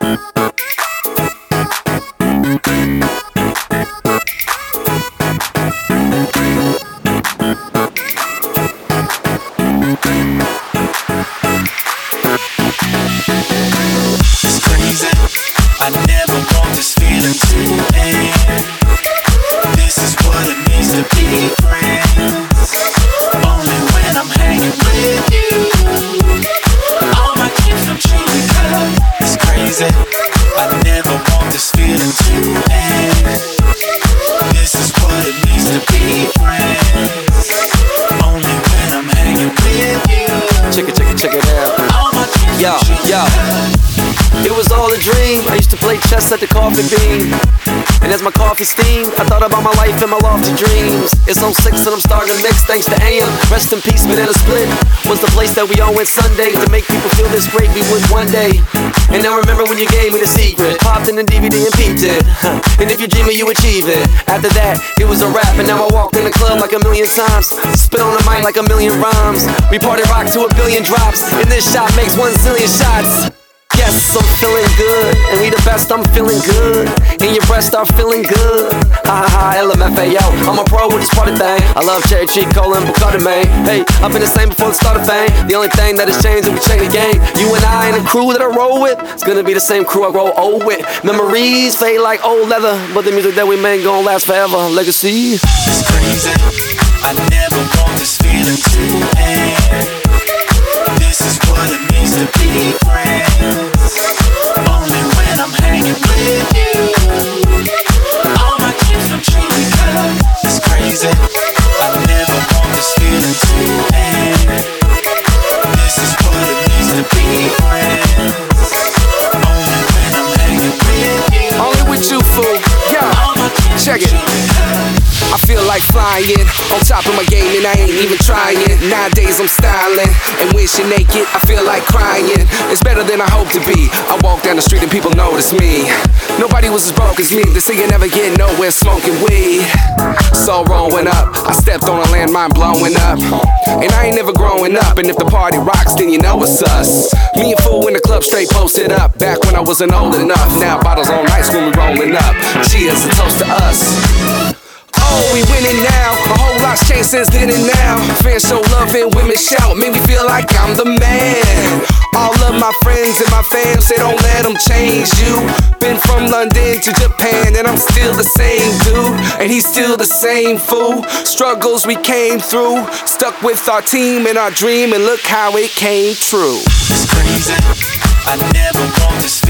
crazy. I never want this feeling to end. This is what it means to be friends. Only when I'm hanging with you, all my dreams come true because it's crazy. I never want this feeling to end. This is what it means to be friends. Only when I'm hanging with you. Check it out. All my dreams come true because it was all a dream. I used to play chess at the coffee bean, and as my coffee steamed, I thought about my life and my lofty dreams. It's 06 and I'm starting to mix thanks to AM. Rest in peace, Banana Split was the place that we all went Sunday to make people feel this great we would one day. And now remember when you gave me the secret, popped in the DVD and peeped it. And if you dream it, you achieve it. After that, it was a rap, and now I walked in the club like a million times, spit on the mic like a million rhymes. We party rock to a billion drops, and this shot makes 1 zillion shots. Yes, I'm feeling good, and we the best, I'm feeling good. In your breast, I'm feeling good. Ha ha ha, LMFAO, I'm a pro with this party thing. I love cherry, cheek, cola, and Bacardi, man. Hey, I've been the same before the start of fame. The only thing that has changed is we change the game. You and I and the crew that I roll with, it's gonna be the same crew I grow old with. Memories fade like old leather, but the music that we make gon' last forever. Legacy. It's crazy, I never want this feeling to end. This is what it means to be friends. Only when I'm hanging with you, all my dreams come true because it's crazy. I never want this feeling to end. This is what it means to be friends. Only when I'm hanging with you. Only with you, fool. Yeah, check it. I feel like flying, on top of my game and I ain't even trying. Nowadays I'm styling, and when she naked I feel like crying. It's better than I hope to be. I walk down the street and people notice me. Nobody was as broke as me. They say you never get nowhere smoking weed. So rolling up, I stepped on a landmine blowing up. And I ain't never growing up, and if the party rocks then you know it's us. Me and Fool in the club straight posted up. Back when I wasn't old enough, now bottles on ice when we rolling up. Cheers, a toast to us. Oh, we winning now. A whole lot's changed since then and now. Fans show love and women shout, make me feel like I'm the man. All of my friends and my fam say don't let them change you. Been from London to Japan and I'm still the same dude, and he's still the same fool. Struggles we came through, stuck with our team and our dream, and look how it came true. It's crazy, I never want this